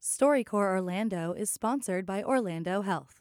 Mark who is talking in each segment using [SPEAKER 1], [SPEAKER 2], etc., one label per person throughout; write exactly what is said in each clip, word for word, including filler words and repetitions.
[SPEAKER 1] StoryCorps Orlando is sponsored by Orlando Health.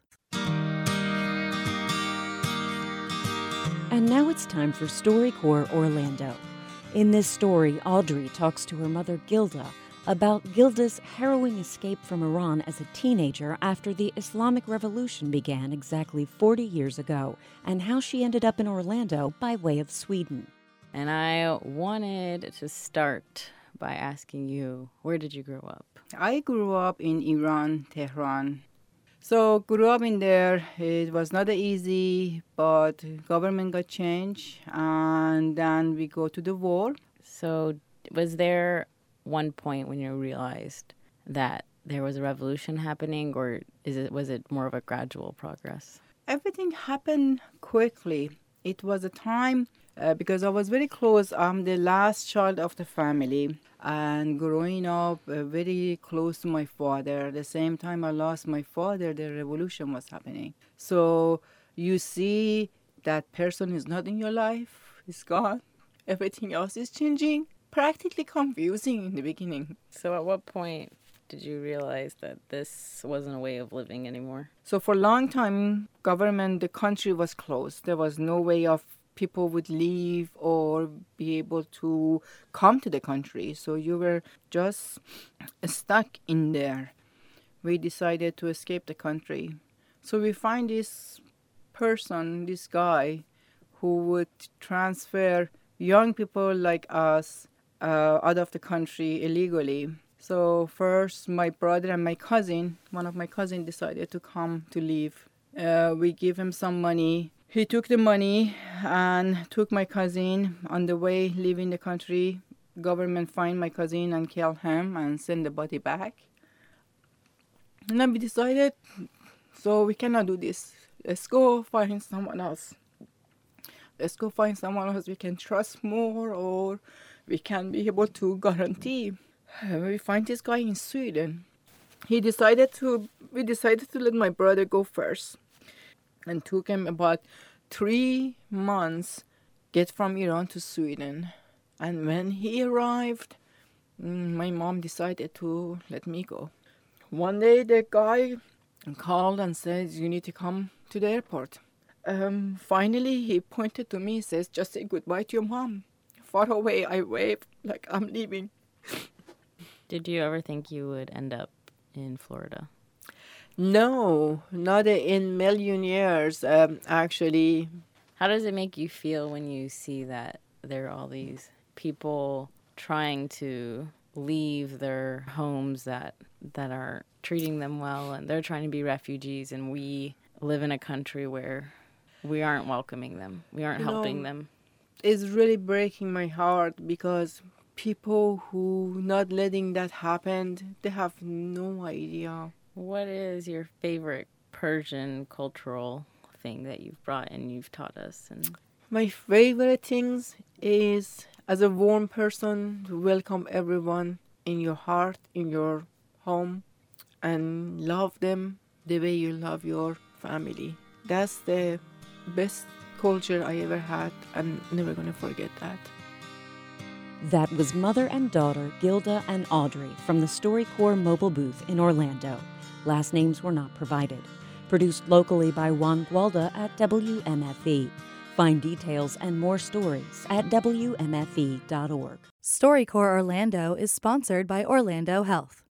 [SPEAKER 2] And now it's time for StoryCorps Orlando. In this story, Audrey talks to her mother, Gilda, about Gilda's harrowing escape from Iran as a teenager after the Islamic Revolution began exactly forty years ago, and how she ended up in Orlando by way of Sweden.
[SPEAKER 3] And I wanted to start by asking you, where did you grow up?
[SPEAKER 4] I grew up in Iran, Tehran. So grew up in there. It was not easy, but government got changed, and then we go to the war.
[SPEAKER 3] So was there one point when you realized that there was a revolution happening, or is it was it more of a gradual progress?
[SPEAKER 4] Everything happened quickly. It was a time uh, because I was very close. I'm the last child of the family, and growing up uh, very close to my father. At the same time I lost my father, the revolution was happening. So you see that person is not in your life, is gone. Everything else is changing. Practically confusing in the beginning.
[SPEAKER 3] So at what point did you realize that this wasn't a way of living anymore?
[SPEAKER 4] So for a long time, government, the country was closed. There was no way of people would leave or be able to come to the country. So you were just stuck in there. We decided to escape the country. So we find this person, this guy, who would transfer young people like us uh, out of the country illegally. So first, my brother and my cousin, one of my cousins decided to come to live. Uh, we give him some money. He took the money and took my cousin. On the way, leaving the country, government find my cousin and kill him and send the body back. And then we decided, so we cannot do this. Let's go find someone else. Let's go find someone else we can trust more, or we can be able to guarantee. We find this guy in Sweden. He decided to, we decided to let my brother go first. And took him about three months get from Iran to Sweden. And when he arrived, my mom decided to let me go. One day the guy called and said, you need to come to the airport. Um, finally, he pointed to me, says, just say goodbye to your mom. Far away, I waved like I'm leaving.
[SPEAKER 3] Did you ever think you would end up in Florida?
[SPEAKER 4] No, not in million years, um, actually.
[SPEAKER 3] How does it make you feel when you see that there are all these people trying to leave their homes that that are treating them well, and they're trying to be refugees, and we live in a country where we aren't welcoming them, we aren't
[SPEAKER 4] You
[SPEAKER 3] helping
[SPEAKER 4] know,
[SPEAKER 3] them?
[SPEAKER 4] It's really breaking my heart because people who not letting that happen, they have no idea.
[SPEAKER 3] What is your favorite Persian cultural thing that you've brought and you've taught us? And
[SPEAKER 4] My favorite things is, as a warm person, to welcome everyone in your heart, in your home, and love them the way you love your family. That's the best culture I ever had. I'm never going to forget that.
[SPEAKER 2] That was mother and daughter Gilda and Audrey from the StoryCorps mobile booth in Orlando. Last names were not provided. Produced locally by Juan Gualda at W M F E. Find details and more stories at W M F E dot org.
[SPEAKER 1] StoryCorps Orlando is sponsored by Orlando Health.